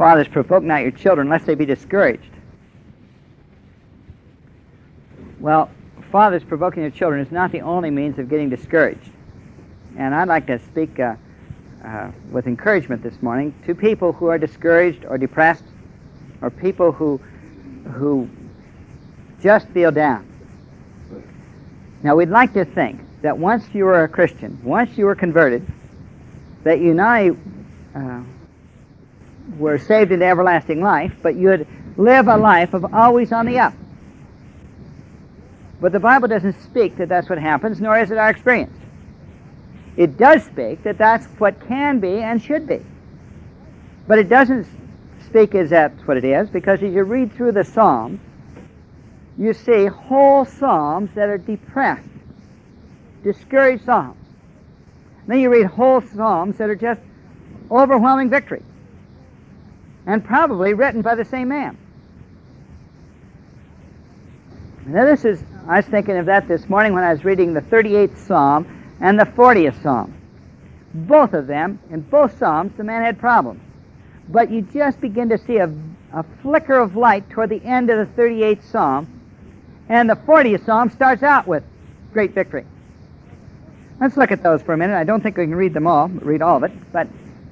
Fathers, provoke not your children, lest they be discouraged. Well, fathers provoking their children is not the only means of getting discouraged. And I'd like to speak with encouragement this morning to people who are discouraged or depressed, or people who just feel down. Now, we'd like to think that once you were a Christian, once you were converted, that you not only were saved into everlasting life, but you'd live a life of always on the up. But the Bible doesn't speak that that's what happens, nor is it our experience. It does speak that that's what can be and should be. But it doesn't speak as that's what it is, because as you read through the Psalms, you see whole Psalms that are depressed, discouraged Psalms. And then you read whole Psalms that are just overwhelming victory, and probably written by the same man. Now I was thinking of that this morning when I was reading the 38th Psalm and the 40th Psalm. Both of them, in both Psalms, the man had problems. But you just begin to see a flicker of light toward the end of the 38th Psalm, and the 40th Psalm starts out with great victory. Let's look at those for a minute. I don't think we can read them all, read all of it, but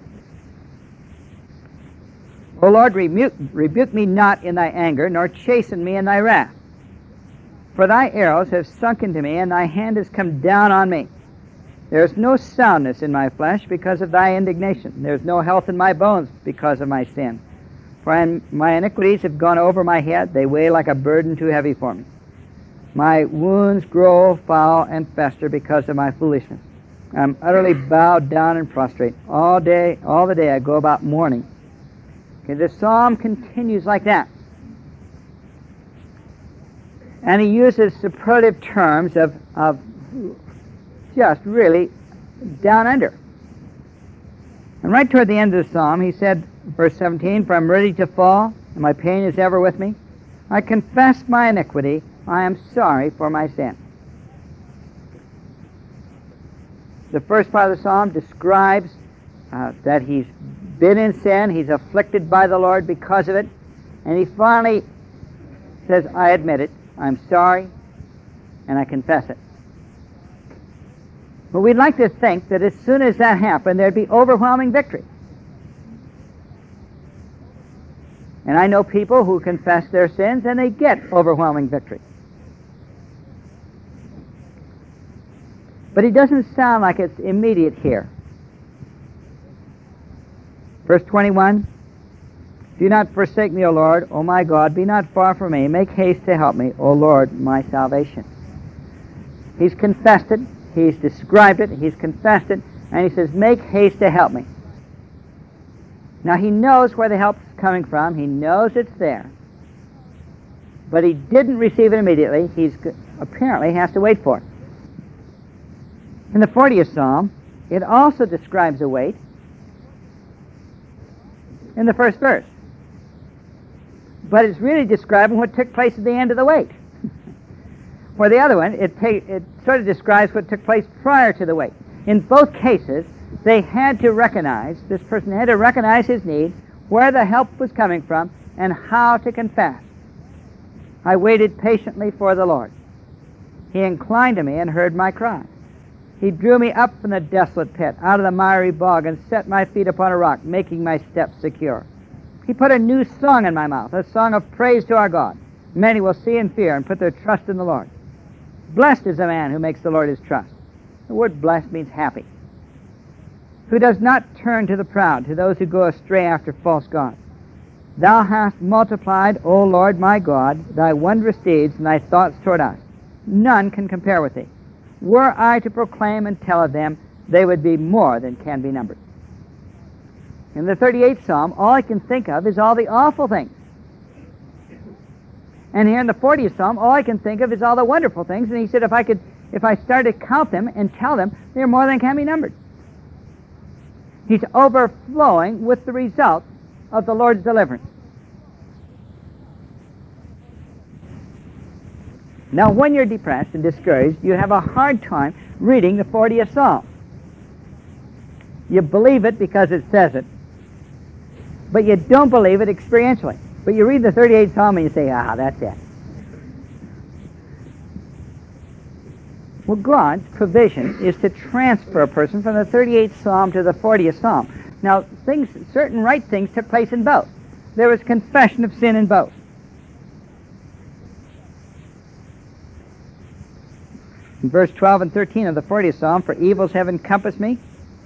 O Lord, rebuke me not in thy anger, nor chasten me in thy wrath. For thy arrows have sunk into me, and thy hand has come down on me. There is no soundness in my flesh because of thy indignation. There is no health in my bones because of my sin. For my iniquities have gone over my head. They weigh like a burden too heavy for me. My wounds grow foul and fester because of my foolishness. I am utterly bowed down and prostrate. All the day I go about mourning. Okay, the psalm continues like that. And he uses superlative terms of just really down under. And right toward the end of the psalm, he said, verse 17, for I am ready to fall, and my pain is ever with me. I confess my iniquity. I am sorry for my sin. The first part of the psalm describes that he's been in sin, he's afflicted by the Lord because of it, and he finally says, I admit it, I'm sorry, and I confess it. But we'd like to think that as soon as that happened, there'd be overwhelming victory. And I know people who confess their sins and they get overwhelming victory. But it doesn't sound like it's immediate here. Verse 21, do not forsake me, O Lord, O my God, be not far from me. Make haste to help me, O Lord, my salvation. He's confessed it, he's described it, he's confessed it, and he says, make haste to help me. Now he knows where the help's coming from, he knows it's there, but he didn't receive it immediately. He's apparently has to wait for it. In the 40th Psalm, it also describes a wait in the first verse. But it's really describing what took place at the end of the wait. For the other one, it sort of describes what took place prior to the wait. In both cases, they had to recognize, this person had to recognize his need, where the help was coming from, and how to confess. I waited patiently for the Lord. He inclined to me and heard my cry. He drew me up from the desolate pit, out of the miry bog, and set my feet upon a rock, making my steps secure. He put a new song in my mouth, a song of praise to our God. Many will see and fear and put their trust in the Lord. Blessed is the man who makes the Lord his trust. The word blessed means happy. Who does not turn to the proud, to those who go astray after false gods. Thou hast multiplied, O Lord my God, thy wondrous deeds and thy thoughts toward us. None can compare with thee. Were I to proclaim and tell of them, they would be more than can be numbered. In the 38th Psalm, all I can think of is all the awful things. And here in the 40th Psalm, all I can think of is all the wonderful things. And he said if I started to count them and tell them, they're more than can be numbered. He's overflowing with the results of the Lord's deliverance. Now, when you're depressed and discouraged, you have a hard time reading the 40th Psalm. You believe it because it says it, but you don't believe it experientially. But you read the 38th Psalm and you say, that's it. Well, God's provision is to transfer a person from the 38th Psalm to the 40th Psalm. Now, certain right things took place in both. There was confession of sin in both. In verse 12 and 13 of the 40th Psalm, for evils have encompassed me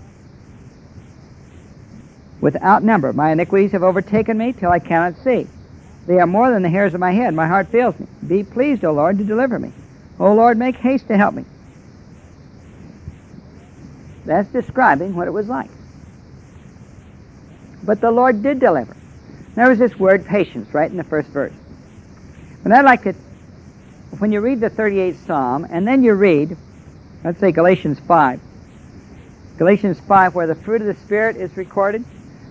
without number. My iniquities have overtaken me till I cannot see. They are more than the hairs of my head. My heart fails me. Be pleased, O Lord, to deliver me. O Lord, make haste to help me. That's describing what it was like. But the Lord did deliver. There was this word patience right in the first verse. And I'd like to, when you read the 38th Psalm, and then you read, let's say Galatians 5. Galatians 5, where the fruit of the Spirit is recorded.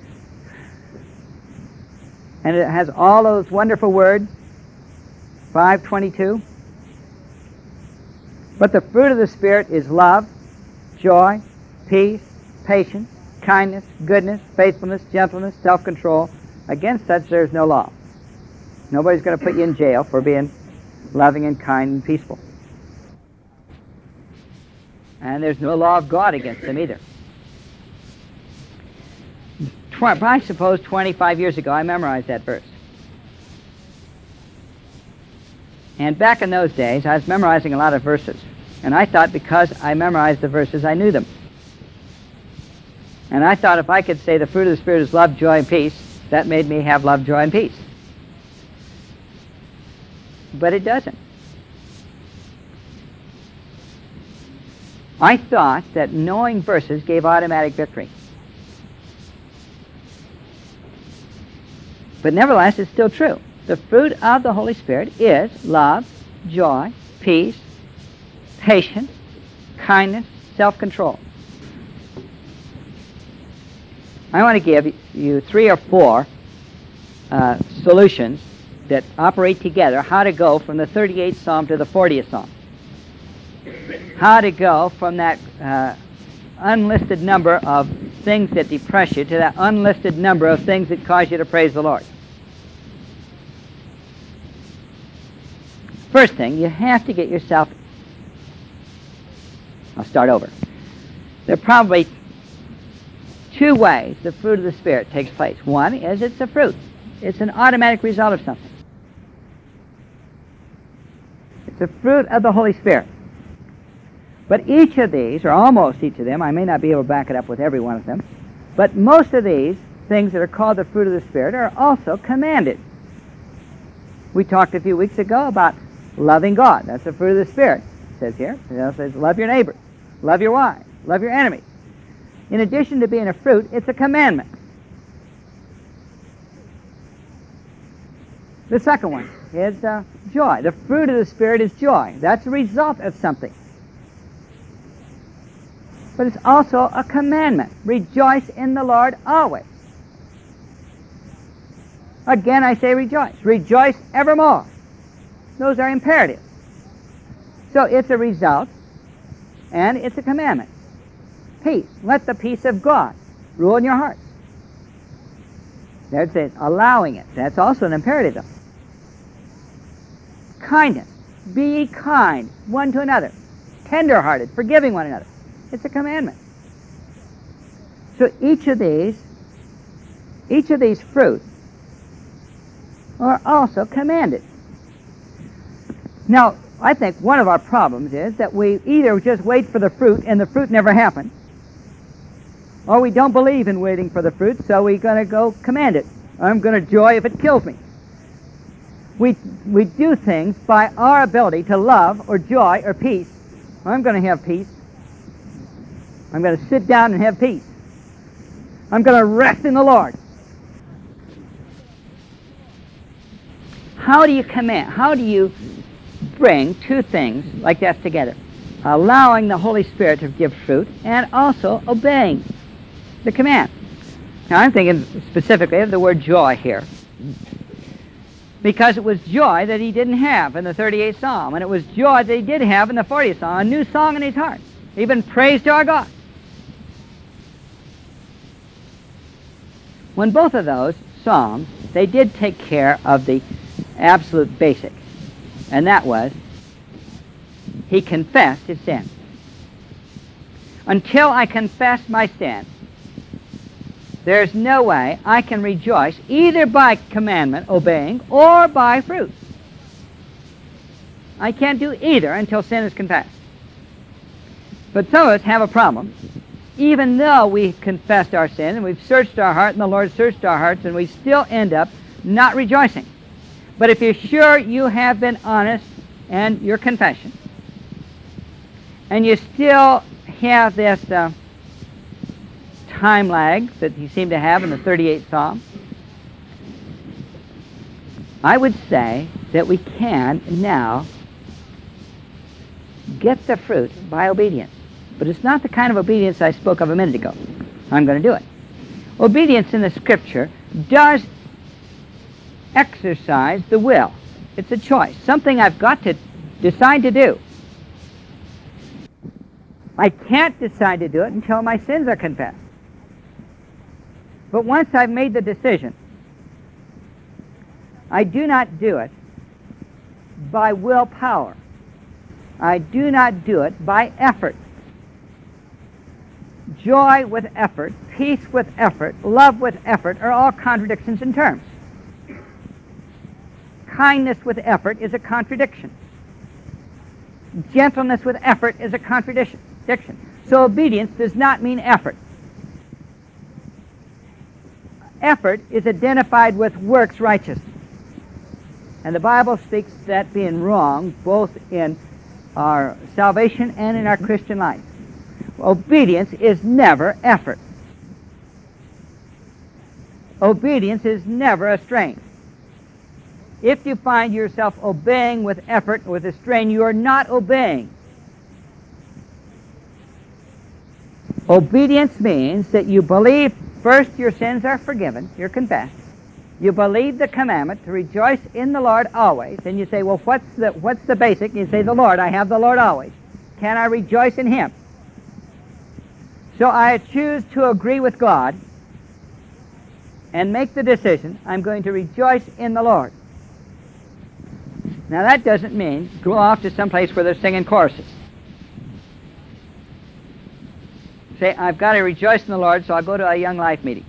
And it has all those wonderful words. 5:22. But the fruit of the Spirit is love, joy, peace, patience, kindness, goodness, faithfulness, gentleness, self-control. Against such there is no law. Nobody's going to put you in jail for being loving and kind and peaceful. And there's no law of God against them either. I suppose 25 years ago I memorized that verse. And back in those days I was memorizing a lot of verses. And I thought because I memorized the verses I knew them. And I thought if I could say the fruit of the Spirit is love, joy, and peace, that made me have love, joy, and peace. But it doesn't. I thought that knowing verses gave automatic victory. But nevertheless, it's still true. The fruit of the Holy Spirit is love, joy, peace, patience, kindness, self-control. I want to give you 3 or 4 solutions that operate together, how to go from the 38th Psalm to the 40th Psalm. How to go from that unlisted number of things that depress you to that unlisted number of things that cause you to praise the Lord. First thing, you have to get yourself... I'll start over. There are probably 2 ways the fruit of the Spirit takes place. One is it's a fruit. It's an automatic result of something. It's a fruit of the Holy Spirit. But each of these, or almost each of them, I may not be able to back it up with every one of them, but most of these things that are called the fruit of the Spirit are also commanded. We talked a few weeks ago about loving God. That's the fruit of the Spirit. It says here. It says love your neighbor, love your wife, love your enemy. In addition to being a fruit, it's a commandment. The second one is joy. The fruit of the Spirit is joy. That's a result of something. But it's also a commandment. Rejoice in the Lord always. Again, I say rejoice. Rejoice evermore. Those are imperatives. So it's a result, and it's a commandment. Peace. Let the peace of God rule in your heart. There it says, allowing it. That's also an imperative, though. Kindness. Be ye kind one to another. Tender-hearted, forgiving one another. It's a commandment. So each of these fruits are also commanded. Now, I think one of our problems is that we either just wait for the fruit and the fruit never happens, or we don't believe in waiting for the fruit, so we're going to go command it. I'm going to joy if it kills me. We do things by our ability to love or joy or peace. I'm going to have peace. I'm going to sit down and have peace. I'm going to rest in the Lord. How do you command? How do you bring 2 things like that together? Allowing the Holy Spirit to give fruit and also obeying the command. Now I'm thinking specifically of the word joy here, because it was joy that he didn't have in the 38th Psalm, and it was joy that he did have in the 40th Psalm, a new song in his heart, even praise to our God. When both of those Psalms, they did take care of the absolute basic, and that was he confessed his sin. Until I confess my sin, there's no way I can rejoice either by commandment, obeying, or by fruit. I can't do either until sin is confessed. But some of us have a problem. Even though we've confessed our sin and we've searched our heart and the Lord searched our hearts, and we still end up not rejoicing. But if you're sure you have been honest in your confession, and you still have this time lag that you seem to have in the 38th Psalm, I would say that we can now get the fruit by obedience. But it's not the kind of obedience I spoke of a minute ago. I'm going to do it. Obedience in the Scripture does exercise the will. It's a choice, something I've got to decide to do. I can't decide to do it until my sins are confessed. But once I've made the decision, I do not do it by willpower. I do not do it by effort. Joy with effort, peace with effort, love with effort are all contradictions in terms. Kindness with effort is a contradiction. Gentleness with effort is a contradiction. So obedience does not mean effort. Effort is identified with works righteousness. And the Bible speaks that being wrong both in our salvation and in our Christian life. Obedience is never effort. Obedience is never a strain. If you find yourself obeying with effort, with a strain, you are not obeying. Obedience means that you believe first your sins are forgiven, you're confessed. You believe the commandment to rejoice in the Lord always. And you say, well, what's the basic? You say, the Lord. I have the Lord always. Can I rejoice in Him? So I choose to agree with God and make the decision, I'm going to rejoice in the Lord. Now that doesn't mean go off to some place where they're singing choruses. Say, I've got to rejoice in the Lord, so I'll go to a Young Life meeting.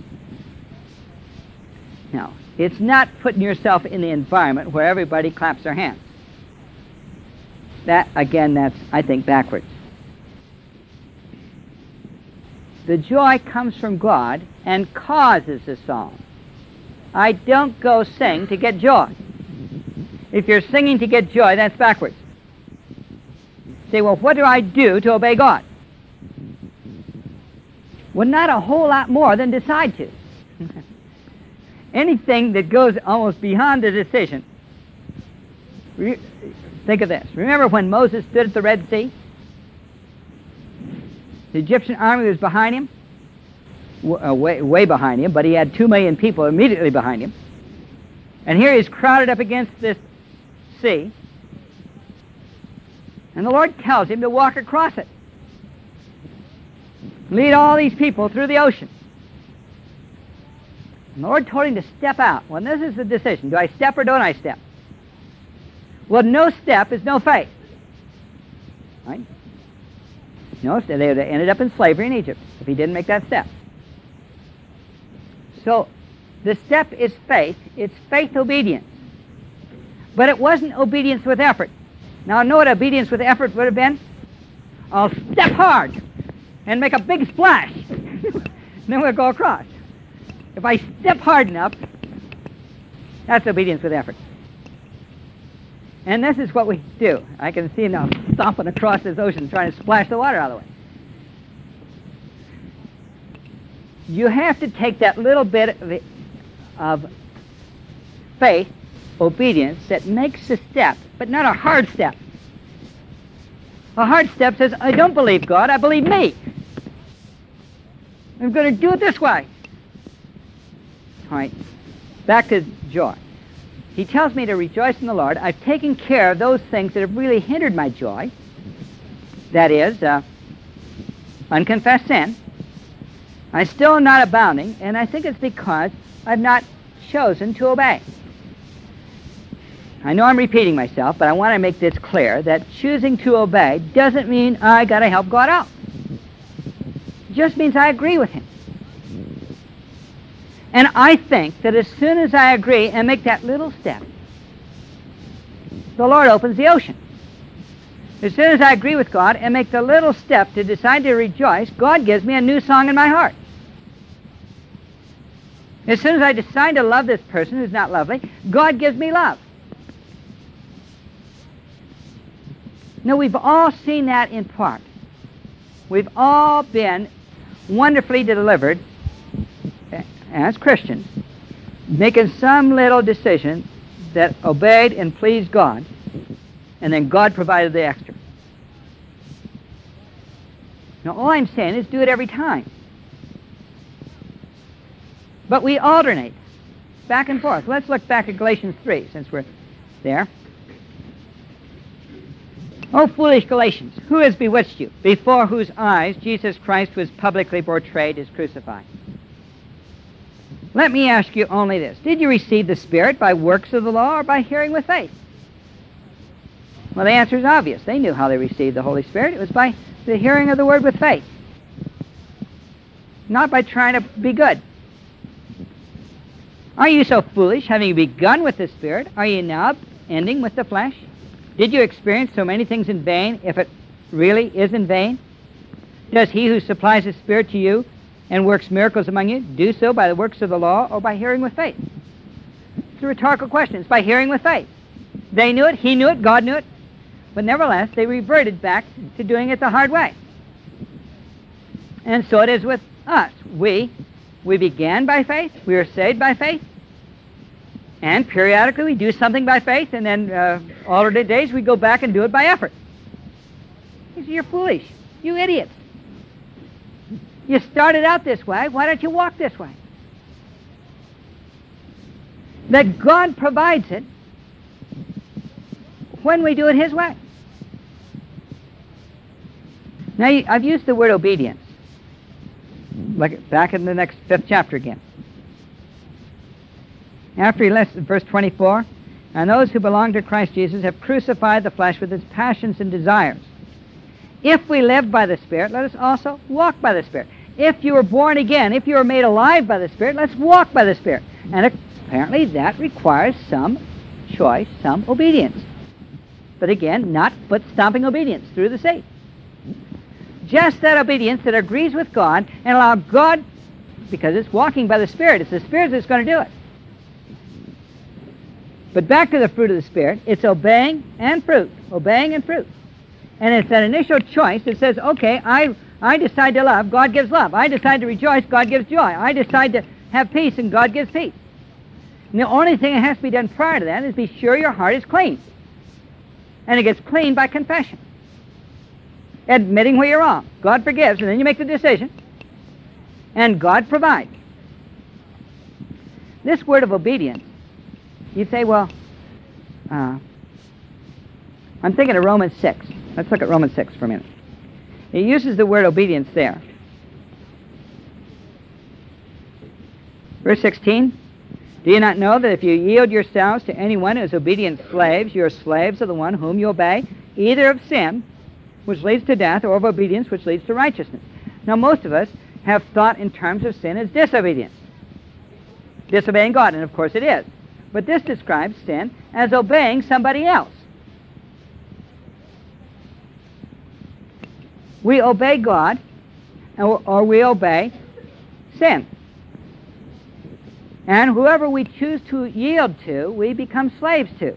No, it's not putting yourself in the environment where everybody claps their hands. That, again, that's, I think, backwards. The joy comes from God and causes the song. I don't go sing to get joy. If you're singing to get joy, that's backwards. Say, well, what do I do to obey God? Well, not a whole lot more than decide to. Anything that goes almost beyond the decision. Think of this. Remember when Moses stood at the Red Sea? The Egyptian army was behind him, way behind him, but he had 2 million people immediately behind him. And here he's crowded up against this sea. And the Lord tells him to walk across it. Lead all these people through the ocean. And the Lord told him to step out. Well, this is the decision. Do I step or don't I step? Well, no step is no faith. Right? No, they would have ended up in slavery in Egypt if he didn't make that step. So the step is faith. It's faith obedience. But it wasn't obedience with effort. Now, I know what obedience with effort would have been. I'll step hard and make a big splash. Then we'll go across. If I step hard enough, that's obedience with effort. And this is what we do. I can see him now stomping across this ocean trying to splash the water out of the way. You have to take that little bit of faith, obedience, that makes a step, but not a hard step. A hard step says, I don't believe God, I believe me. I'm going to do it this way. All right, back to joy. He tells me to rejoice in the Lord. I've taken care of those things that have really hindered my joy. That is, unconfessed sin. I still am not abounding, and I think it's because I've not chosen to obey. I know I'm repeating myself, but I want to make this clear, that choosing to obey doesn't mean I got to help God out. It just means I agree with him. And I think that as soon as I agree and make that little step, the Lord opens the ocean. As soon as I agree with God and make the little step to decide to rejoice, God gives me a new song in my heart. As soon as I decide to love this person who's not lovely, God gives me love. Now, we've all seen that in part. We've all been wonderfully delivered as Christians, making some little decision that obeyed and pleased God, and then God provided the extra. Now, all I'm saying is do it every time. But we alternate back and forth. Let's look back at Galatians 3, since we're there. O foolish Galatians, who has bewitched you, before whose eyes Jesus Christ was publicly portrayed as crucified? Let me ask you only this. Did you receive the Spirit by works of the law or by hearing with faith? Well, the answer is obvious. They knew how they received the Holy Spirit. It was by the hearing of the Word with faith, not by trying to be good. Are you so foolish, having begun with the Spirit, are you now ending with the flesh? Did you experience so many things in vain, if it really is in vain? Does he who supplies the Spirit to you and works miracles among you do so by the works of the law or by hearing with faith? It's a rhetorical question. It's by hearing with faith. They knew it, he knew it, God knew it, but nevertheless they reverted back to doing it the hard way. And so it is with us. We began by faith, we were saved by faith, and periodically we do something by faith, and then alternate days we go back and do it by effort. He said, you're foolish, you idiots. You started out this way, why don't you walk this way? That God provides it when we do it his way. Now, I've used the word obedience. Look back in the next 5th chapter again. After he lists in verse 24, and those who belong to Christ Jesus have crucified the flesh with its passions and desires. If we live by the Spirit, let us also walk by the Spirit. If you were born again, if you were made alive by the Spirit, let's walk by the Spirit. And apparently that requires some choice, some obedience. But again, not foot-stomping obedience through the Satan. Just that obedience that agrees with God and allow God, because it's walking by the Spirit. It's the Spirit that's going to do it. But back to the fruit of the Spirit, it's obeying and fruit. Obeying and fruit. And it's that initial choice that says, okay, I decide to love, God gives love. I decide to rejoice, God gives joy. I decide to have peace, and God gives peace. And the only thing that has to be done prior to that is be sure your heart is clean. And it gets clean by confession. Admitting where you're wrong. God forgives, and then you make the decision. And God provides. This word of obedience, you say, well, I'm thinking of Romans 6. Let's look at Romans 6 for a minute. It uses the word obedience there. Verse 16, do you not know that if you yield yourselves to anyone as obedient slaves, you are slaves of the one whom you obey, either of sin, which leads to death, or of obedience, which leads to righteousness? Now, most of us have thought in terms of sin as disobedience. Disobeying God, and of course it is. But this describes sin as obeying somebody else. We obey God, or we obey sin. And whoever we choose to yield to, we become slaves to.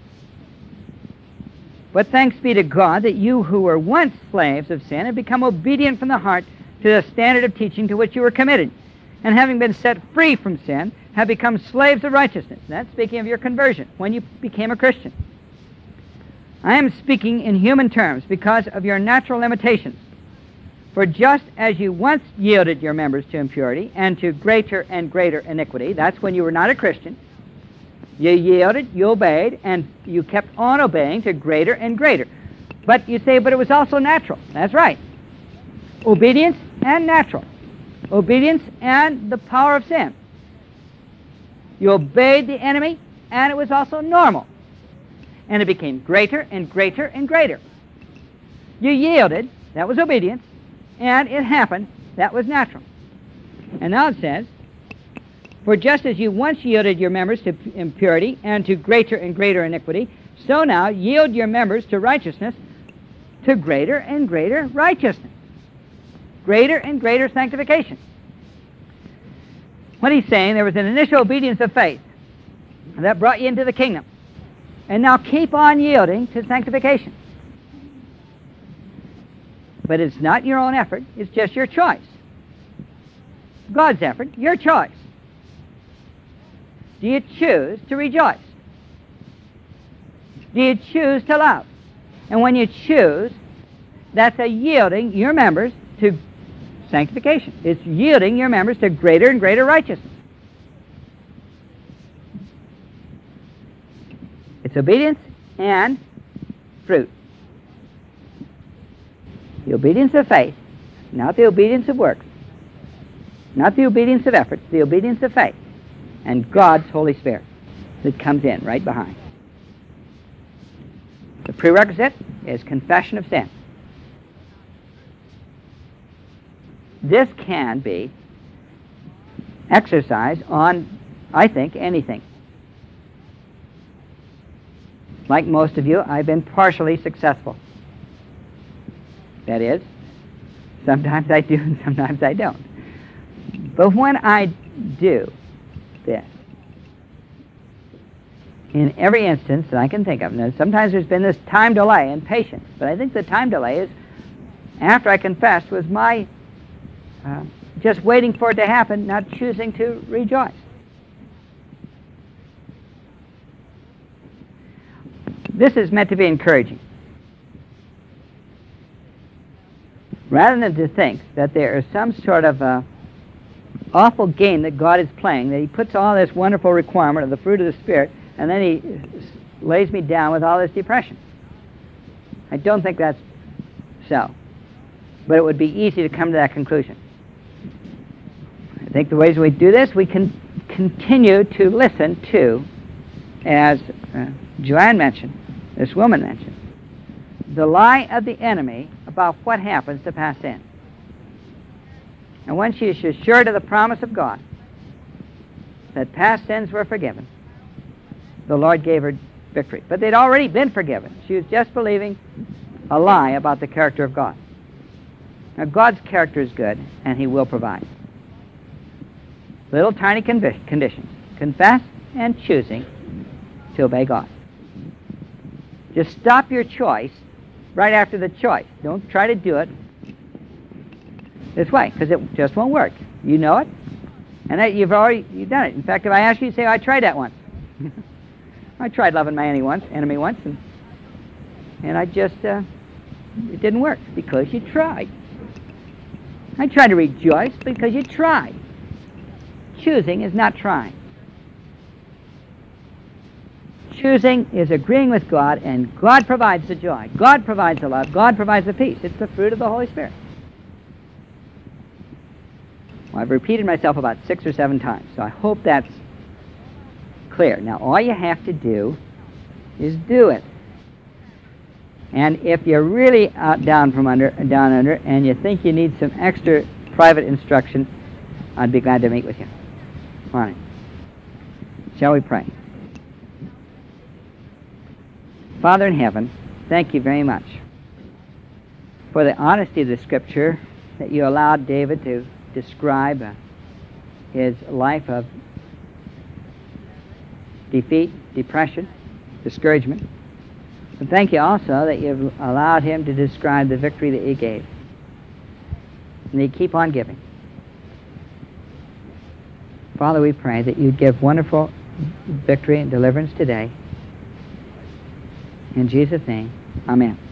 But thanks be to God that you who were once slaves of sin have become obedient from the heart to the standard of teaching to which you were committed. And having been set free from sin, have become slaves of righteousness. That's speaking of your conversion, when you became a Christian. I am speaking in human terms because of your natural limitations. For just as you once yielded your members to impurity and to greater and greater iniquity, that's when you were not a Christian, you yielded, you obeyed, and you kept on obeying to greater and greater. But you say, but it was also natural. That's right. Obedience and natural. obedience and the power of sin. You obeyed the enemy, and it was also normal. And it became greater and greater and greater. You yielded, that was obedience, and it happened, that was natural. And now it says, for just as you once yielded your members to impurity and to greater and greater iniquity, so now yield your members to righteousness, to greater and greater righteousness. Greater and greater sanctification. What he's saying, there was an initial obedience of faith that brought you into the kingdom. And now keep on yielding to sanctification. But it's not your own effort, it's just your choice. God's effort, your choice. Do you choose to rejoice? Do you choose to love? And when you choose, that's a yielding your members to sanctification. It's yielding your members to greater and greater righteousness. It's obedience and fruit. The obedience of faith, not the obedience of works, not the obedience of efforts, the obedience of faith, and God's Holy Spirit that comes in right behind. The prerequisite is confession of sin. This can be exercised on, I think, anything. Like most of you, I've been partially successful. That is, sometimes I do and sometimes I don't. But when I do this, in every instance that I can think of, now sometimes there's been this time delay and patience, but I think the time delay is, after I confessed, was my just waiting for it to happen, not choosing to rejoice. This is meant to be encouraging. Rather than to think that there is some sort of awful game that God is playing, that he puts all this wonderful requirement of the fruit of the Spirit, and then he lays me down with all this depression. I don't think that's so. But it would be easy to come to that conclusion. I think the ways we do this, we can continue to listen to, as Joanne mentioned, this woman mentioned, the lie of the enemy about what happens to past sin. And when she is assured of the promise of God that past sins were forgiven, the Lord gave her victory. But they'd already been forgiven. She was just believing a lie about the character of God. Now, God's character is good, and he will provide. Little tiny conditions. Confess and choosing to obey God. Just stop your choice right after the choice. Don't try to do it this way, because it just won't work. You know it, and that you've done it. In fact, if I ask you, you say, I tried that once. I tried loving my enemy once, and I just, it didn't work, because you tried. I tried to rejoice because you tried. Choosing is not trying. Choosing is agreeing with God, and God provides the joy. God provides the love. God provides the peace. It's the fruit of the Holy Spirit. Well, I've repeated myself about 6 or 7 times, so I hope that's clear. Now, all you have to do is do it. And if you're really down under, and you think you need some extra private instruction, I'd be glad to meet with you. All right. Shall we pray? Father in heaven, thank you very much for the honesty of the Scripture that you allowed David to describe his life of defeat, depression, discouragement. And thank you also that you've allowed him to describe the victory that he gave. And he'd keep on giving. Father, we pray that you'd give wonderful victory and deliverance today. In Jesus' name, amen.